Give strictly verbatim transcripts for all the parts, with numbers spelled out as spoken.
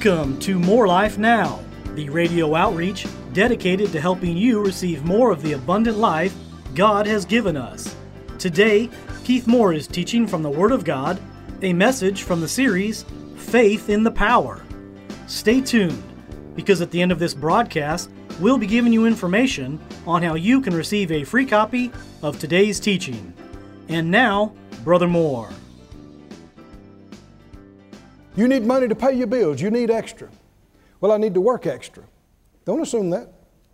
Welcome to More Life Now, the radio outreach dedicated to helping you receive more of the abundant life God has given us. Today, Keith Moore is teaching from the Word of God, a message from the series, Faith in the Power. Stay tuned, because at the end of this broadcast, we'll be giving you information on how you can receive a free copy of today's teaching. And now, Brother Moore. You need money to pay your bills. You need extra. Well, I need to work extra. Don't assume that.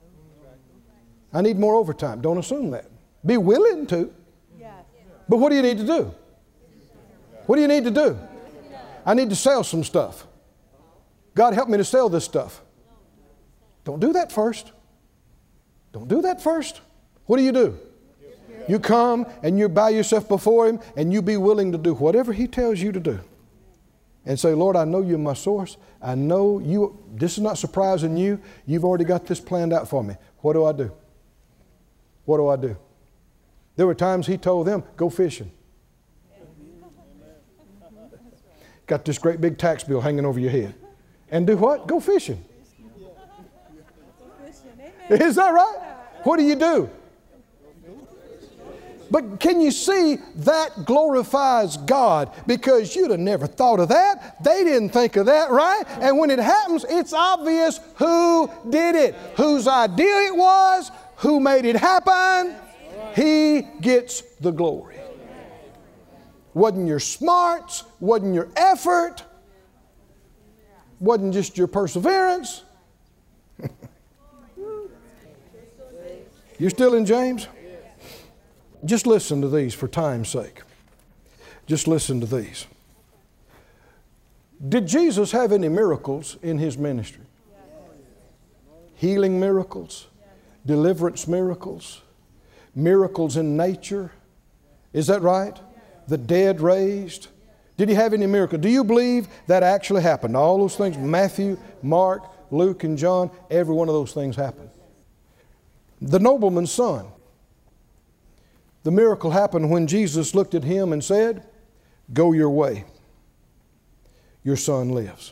I need more overtime. Don't assume that. Be willing to. But what do you need to do? What do you need to do? I need to sell some stuff. God, help me to sell this stuff. Don't do that first. Don't do that first. What do you do? You come and you bow yourself before Him and you be willing to do whatever He tells you to do. And say, Lord, I know You're my source. I know You, this is not surprising You. You've already got this planned out for me. What do I do? What do I do? There were times He told them, go fishing. Got this great big tax bill hanging over your head. And do what? Go fishing. Is that right? What do you do? But can you see that glorifies God? Because you'd have never thought of that. They didn't think of that, right? And when it happens, it's obvious who did it, whose idea it was, who made it happen. He gets the glory. Wasn't your smarts, wasn't your effort, wasn't just your perseverance. You're still in James? Just listen to these for time's sake. Just listen to these. Did Jesus have any miracles in His ministry? Healing miracles, deliverance miracles, miracles in nature. Is that right? The dead raised. Did He have any miracles? Do you believe that actually happened? All those things, Matthew, Mark, Luke, and John, every one of those things happened. The nobleman's son. The miracle happened when Jesus looked at him and said, go your way. Your son lives.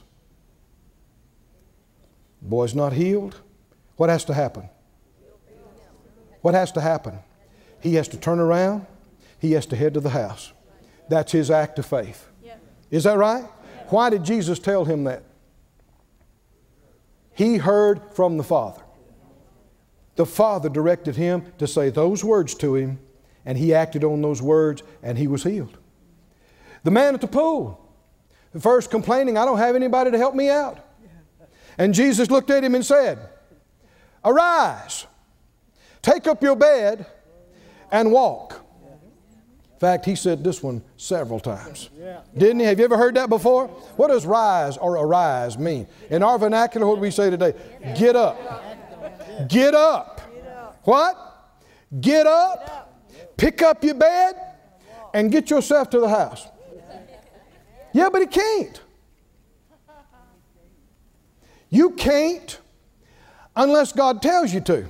The boy's not healed. What has to happen? What has to happen? He has to turn around. He has to head to the house. That's his act of faith. Is that right? Why did Jesus tell him that? He heard from the Father. The Father directed him to say those words to him, and he acted on those words, and he was healed. The man at the pool, the first complaining, I don't have anybody to help me out. And Jesus looked at him and said, arise, take up your bed, and walk. In fact, he said this one several times. Didn't he? Have you ever heard that before? What does rise or arise mean? In our vernacular, what do we say today? Get up. Get up. What? Get up. Pick up your bed and get yourself to the house. Yeah, but he can't. You can't unless God tells you to.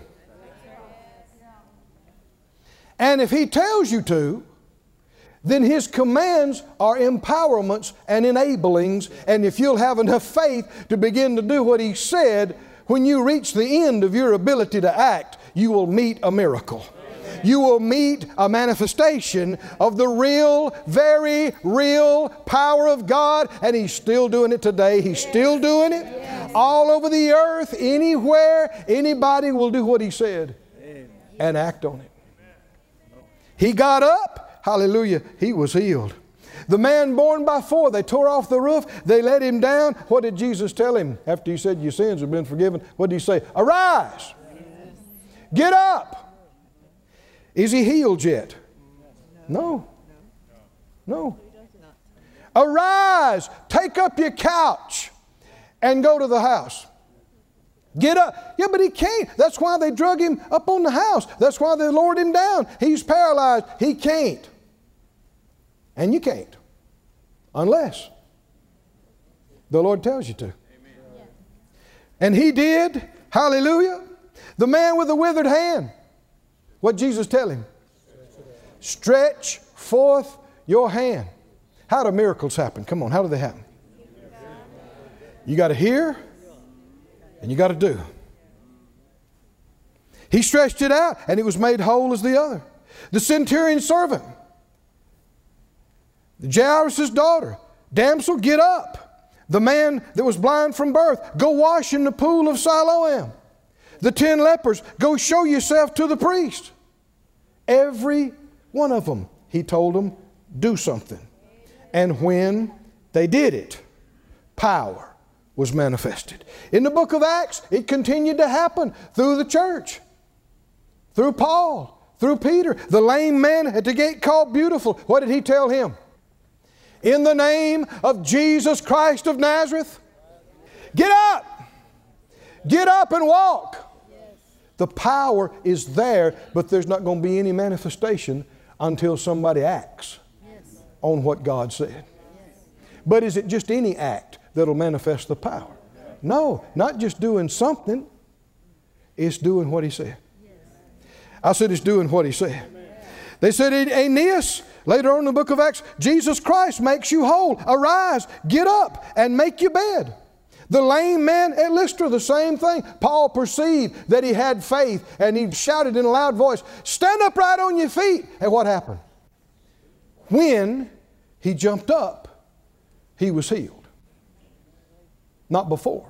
And if He tells you to, then His commands are empowerments and enablings. And if you'll have enough faith to begin to do what He said, when you reach the end of your ability to act, you will meet a miracle. You will meet a manifestation of the real, very real power of God. And He's still doing it today. He's still doing it all over the earth, anywhere. Anybody will do what He said and act on it. He got up. Hallelujah. He was healed. The man born by four, they tore off the roof. They let him down. What did Jesus tell him after He said your sins have been forgiven? What did He say? Arise. Get up. Is he healed yet? No. No. Arise, take up your couch and go to the house. Get up. Yeah, but he can't. That's why they drug him up on the house. That's why they lowered him down. He's paralyzed. He can't. And you can't. Unless the Lord tells you to. And he did. Hallelujah. The man with the withered hand. What did Jesus tell him? Stretch forth your hand. How do miracles happen? Come on, how do they happen? You got to hear and you got to do. He stretched it out and it was made whole as the other. The centurion's servant, Jairus' daughter, damsel, get up. The man that was blind from birth, go wash in the pool of Siloam. The ten lepers, go show yourself to the priest. Every one of them, he told them, do something. And when they did it, power was manifested. In the book of Acts, it continued to happen through the church, through Paul, through Peter. The lame man at the gate called Beautiful, what did he tell him? In the name of Jesus Christ of Nazareth, get up. Get up and walk. The power is there, but there's not going to be any manifestation until somebody acts on what God said. But is it just any act that'll manifest the power? No, not just doing something. It's doing what He said. I said it's doing what He said. They said, Aeneas, later on in the book of Acts, Jesus Christ makes you whole. Arise, get up, and make your bed. The lame man at Lystra, the same thing. Paul perceived that he had faith, and he shouted in a loud voice, stand upright on your feet. And what happened? When he jumped up, he was healed. Not before.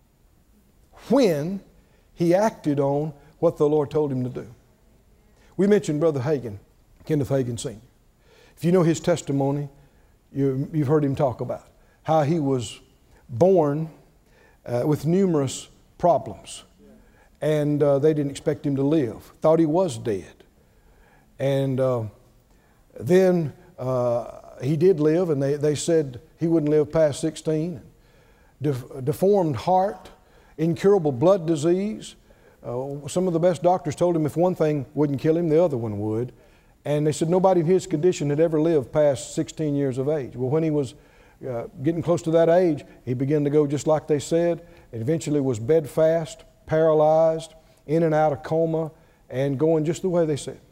When he acted on what the Lord told him to do. We mentioned Brother Hagin, Kenneth Hagin Senior If you know his testimony, you, you've heard him talk about how he was born uh, with numerous problems. And uh, they didn't expect him to live. Thought he was dead. And uh, then uh, he did live, and they, they said he wouldn't live past sixteen. Def- deformed heart, incurable blood disease. Uh, some of the best doctors told him if one thing wouldn't kill him, the other one would. And they said nobody in his condition had ever lived past sixteen years of age. Well, when he was uh, getting close to that age, he began to go just like they said, and eventually was bedfast, paralyzed, in and out of coma, and going just the way they said.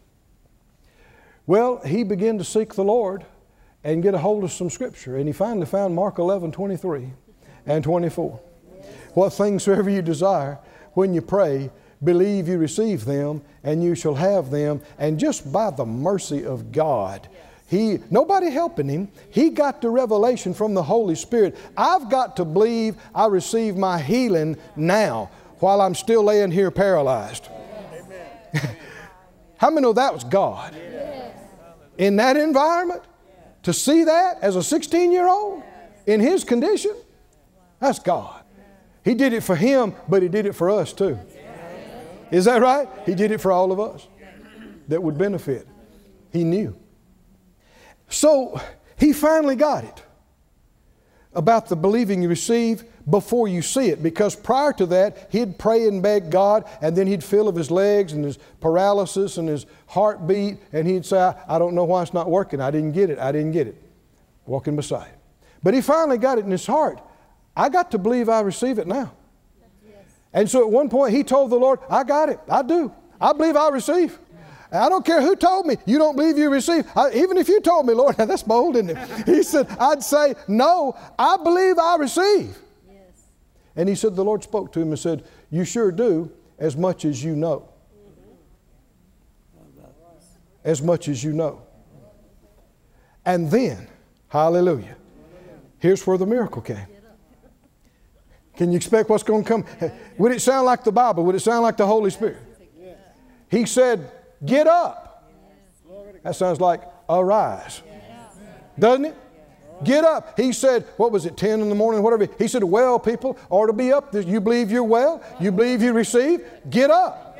Well, he began to seek the Lord and get a hold of some scripture, and he finally found Mark eleven, twenty-three and twenty-four. What things soever you desire, when you pray, believe you receive them, and you shall have them. And just by the mercy of God, he, nobody helping him, he got the revelation from the Holy Spirit. I've got to believe I receive my healing now while I'm still laying here paralyzed. How many know that was God? In that environment, to see that as a sixteen-year-old in his condition, that's God. He did it for him, but He did it for us too. Is that right? He did it for all of us that would benefit. He knew. So he finally got it about the believing you receive before you see it, because prior to that he'd pray and beg God, and then he'd feel of his legs and his paralysis and his heartbeat, and he'd say, I, I don't know why it's not working. I didn't get it. I didn't get it. Walking beside him. But he finally got it in his heart. I got to believe I receive it now. Yes. And so at one point he told the Lord, I got it. I do. I believe I receive. I don't care who told me, you don't believe you receive. I, even if you told me, Lord, that's bold, isn't it? He said, I'd say, no, I believe I receive. Yes. And he said, the Lord spoke to him and said, you sure do as much as you know. As much as you know. And then, hallelujah, here's where the miracle came. Can you expect what's going to come? Would it sound like the Bible? Would it sound like the Holy Spirit? He said, get up. That sounds like arise. Doesn't it? Get up. He said, what was it, ten in the morning, whatever. He said, well, people ought to be up. You believe you're well? You believe you receive? Get up.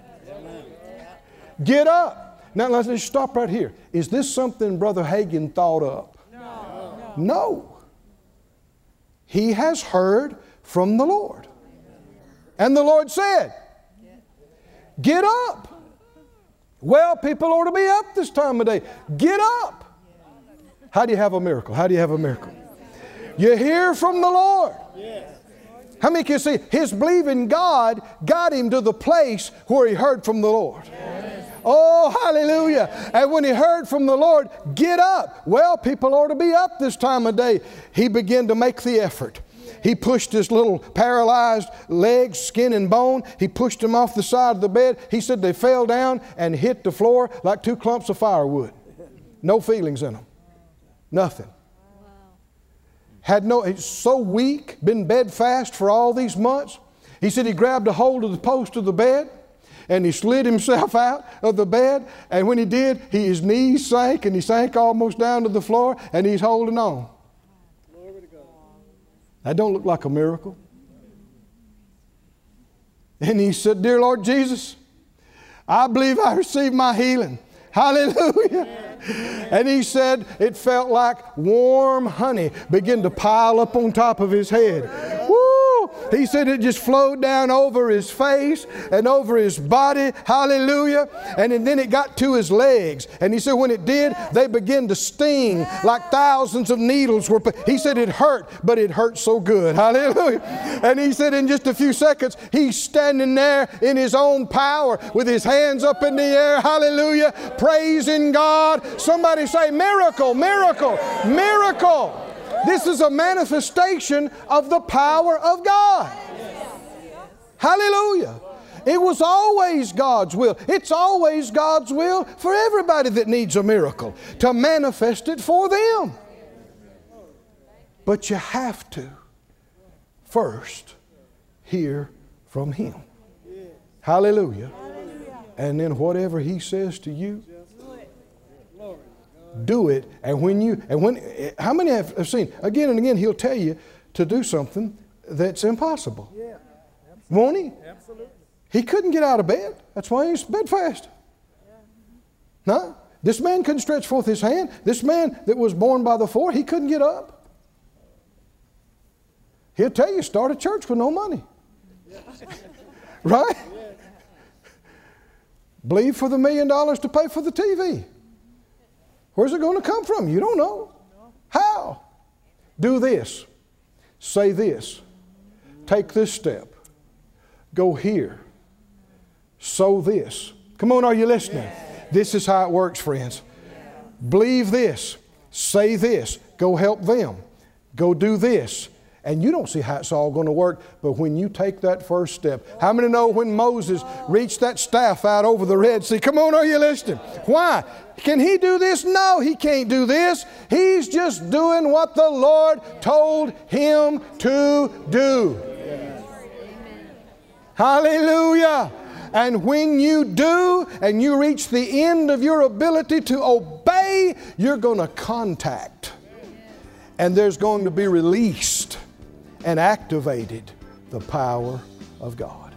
Get up. Now let's just stop right here. Is this something Brother Hagin thought up? No. No. He has heard from the Lord. And the Lord said, get up. Well, people ought to be up this time of day. Get up. How do you have a miracle? How do you have a miracle? You hear from the Lord. How many can see his believing God got him to the place where he heard from the Lord? Oh, hallelujah. And when he heard from the Lord, get up. Well, people ought to be up this time of day. He began to make the effort. He pushed this little paralyzed leg, skin and bone. He pushed him off the side of the bed. He said they fell down and hit the floor like two clumps of firewood. No feelings in them. Nothing. Had no, he's so weak, been bedfast for all these months. He said he grabbed a hold of the post of the bed and he slid himself out of the bed. And when he did, he, his knees sank and he sank almost down to the floor and he's holding on. That don't look like a miracle. And he said, "Dear Lord Jesus, I believe I received my healing." Hallelujah. And he said it felt like warm honey begin to pile up on top of his head. Woo! He said it just flowed down over his face and over his body. Hallelujah. And then it got to his legs. And he said when it did, they began to sting like thousands of needles were. He said it hurt, but it hurt so good. Hallelujah. And he said in just a few seconds, he's standing there in his own power with his hands up in the air. Hallelujah. Praising God. Somebody say miracle, miracle, miracle. This is a manifestation of the power of God. Hallelujah. It was always God's will. It's always God's will for everybody that needs a miracle to manifest it for them. But you have to first hear from Him. Hallelujah. And then whatever He says to you, do it. And when you, and when, how many have, have seen, again and again, He'll tell you to do something that's impossible. Yeah, won't He? Absolutely. He couldn't get out of bed. That's why he's bedfast. Yeah. No, this man couldn't stretch forth his hand. This man that was born by the four, he couldn't get up. He'll tell you, start a church with no money. Yeah. Right? Yeah. Believe for the million dollars to pay for the T V. Where's it going to come from? You don't know. How? Do this. Say this. Take this step. Go here. Sow this. Come on, are you listening? This is how it works, friends. Believe this. Say this. Go help them. Go do this. And you don't see how it's all going to work, but when you take that first step. How many know when Moses reached that staff out over the Red Sea? Come on, are you listening? Why? Can he do this? No, he can't do this. He's just doing what the Lord told him to do. Hallelujah. And when you do, and you reach the end of your ability to obey, you're going to contact. And there's going to be released and activated the power of God.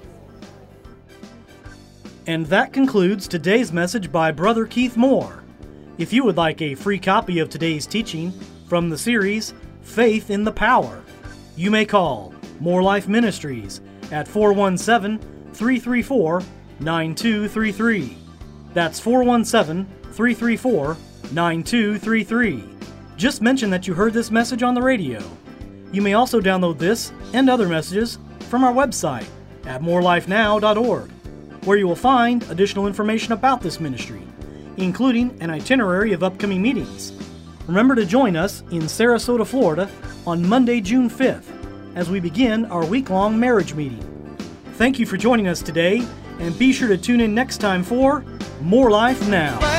And that concludes today's message by Brother Keith Moore. If you would like a free copy of today's teaching from the series Faith in the Power, you may call More Life Ministries at four one seven, three three four, nine two three three. That's four one seven, three three four, nine two three three. Just mention that you heard this message on the radio. You may also download this and other messages from our website at more life now dot org, where you will find additional information about this ministry, including an itinerary of upcoming meetings. Remember to join us in Sarasota, Florida on Monday, June fifth, as we begin our week-long marriage meeting. Thank you for joining us today, and be sure to tune in next time for More Life Now.